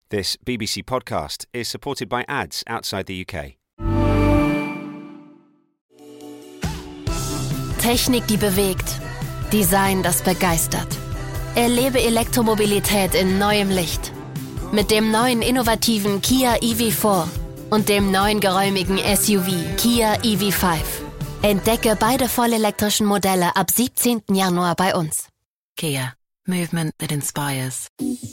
This BBC podcast is supported by ads outside the UK. Technik, die bewegt. Design, das begeistert. Erlebe Elektromobilität in neuem Licht. Mit dem neuen innovativen Kia EV4 und dem neuen geräumigen SUV Kia EV5. Entdecke beide vollelektrischen Modelle ab 17. Januar bei uns. Kia. Movement that inspires.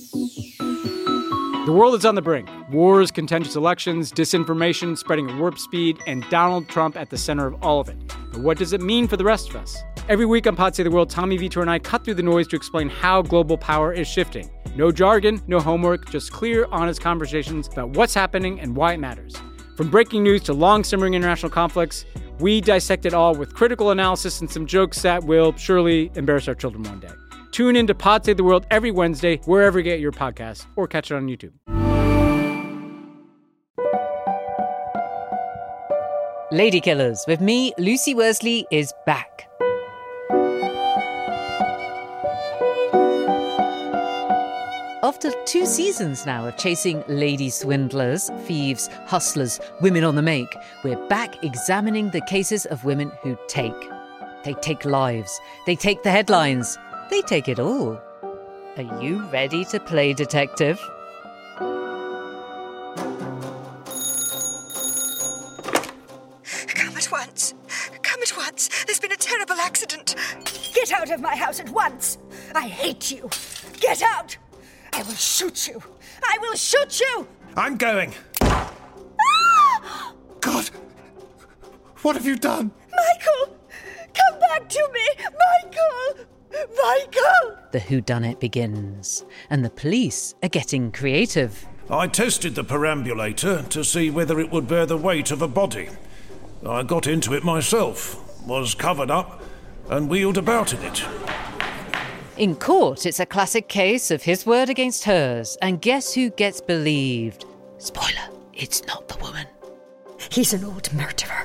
The world is on the brink. Wars, contentious elections, disinformation spreading at warp speed, and Donald Trump at the center of all of it. But what does it mean for the rest of us? Every week on Pod Save the World, Tommy Vitor and I cut through the noise to explain how global power is shifting. No jargon, no homework, just clear, honest conversations about what's happening and why it matters. From breaking news to long-simmering international conflicts, we dissect it all with critical analysis and some jokes that will surely embarrass our children one day. Tune in to Pod Save the World every Wednesday, wherever you get your podcasts, or catch it on YouTube. Lady Killers with me, Lucy Worsley, is back. After 2 seasons now of chasing lady swindlers, thieves, hustlers, women on the make, we're back examining the cases of women who take. They take lives. They take the headlines. They take it all. Are you ready to play detective? Come at once. Come at once. There's been a terrible accident. Get out of my house at once. I hate you. Get out. I will shoot you. I will shoot you. I'm going. God, what have you done? Michael, come back to me. Michael. Michael! The whodunit begins, and the police are getting creative. I tested the perambulator to see whether it would bear the weight of a body. I got into it myself, was covered up, and wheeled about in it. In court, it's a classic case of his word against hers, and guess who gets believed? Spoiler, it's not the woman. He's an old murderer.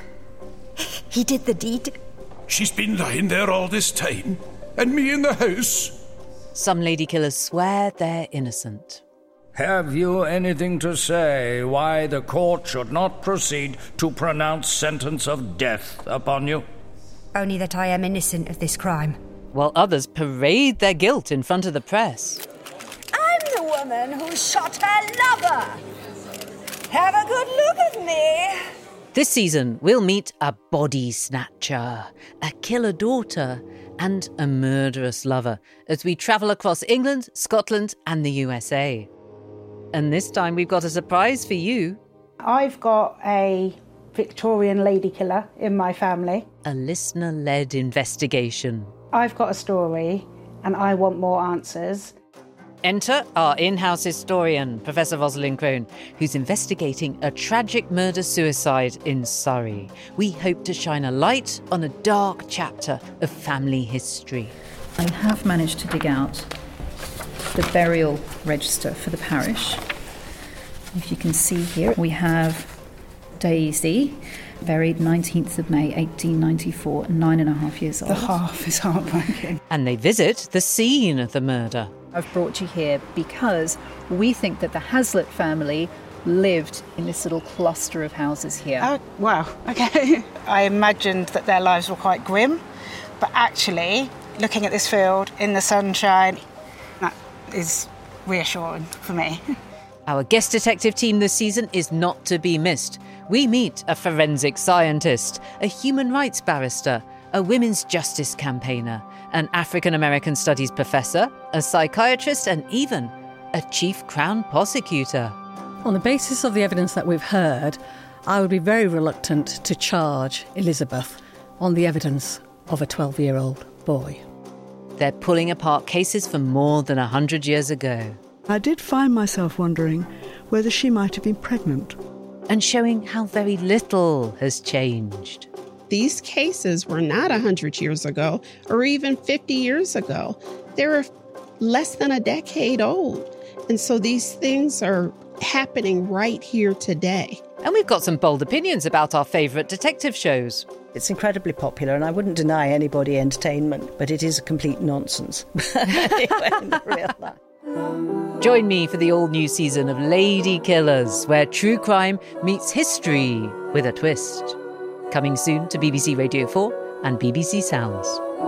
He did the deed. She's been lying there all this time, and me in the house. Some lady killers swear they're innocent. Have you anything to say why the court should not proceed to pronounce sentence of death upon you? Only that I am innocent of this crime. While others parade their guilt in front of the press. I'm the woman who shot her lover. Have a good look at me. This season, we'll meet a body snatcher, a killer daughter, and a murderous lover as we travel across England, Scotland, and the USA. And this time we've got a surprise for you. I've got a Victorian lady killer in my family. A listener-led investigation. I've got a story, and I want more answers. Enter our in-house historian, Professor Rosalind Crone, who's investigating a tragic murder-suicide in Surrey. We hope to shine a light on a dark chapter of family history. I have managed to dig out the burial register for the parish. If you can see here, we have Daisy, buried 19th of May, 1894, 9.5 years old. The half is heartbreaking. And they visit the scene of the murder. I've brought you here because we think that the Hazlitt family lived in this little cluster of houses here. Oh, wow, okay. I imagined that their lives were quite grim, but actually, looking at this field in the sunshine, that is reassuring for me. Our guest detective team this season is not to be missed. We meet a forensic scientist, a human rights barrister, a women's justice campaigner, an African-American studies professor, a psychiatrist, and even a chief Crown prosecutor. On the basis of the evidence that we've heard, I would be very reluctant to charge Elizabeth on the evidence of a 12-year-old boy. They're pulling apart cases from more than 100 years ago. I did find myself wondering whether she might have been pregnant. And showing how very little has changed. These cases were not 100 years ago or even 50 years ago. They were less than a decade old. And so these things are happening right here today. And we've got some bold opinions about our favourite detective shows. It's incredibly popular, and I wouldn't deny anybody entertainment, but it is a complete nonsense. Anyway, real life. Join me for the all-new season of Lady Killers, where true crime meets history with a twist. Coming soon to BBC Radio 4 and BBC Sounds.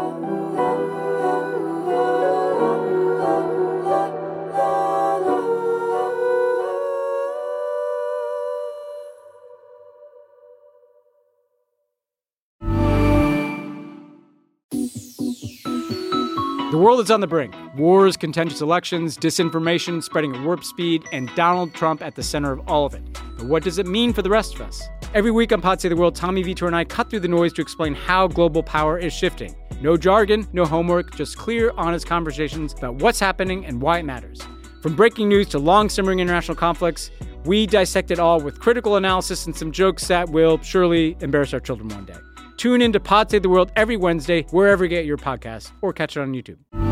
The world is on the brink. Wars, contentious elections, disinformation spreading at warp speed, and Donald Trump at the center of all of it. But what does it mean for the rest of us? Every week on Pod Save the World, Tommy Vietor and I cut through the noise to explain how global power is shifting. No jargon, no homework, just clear, honest conversations about what's happening and why it matters. From breaking news to long-simmering international conflicts, we dissect it all with critical analysis and some jokes that will surely embarrass our children one day. Tune in to Pod Save the World every Wednesday, wherever you get your podcasts, or catch it on YouTube.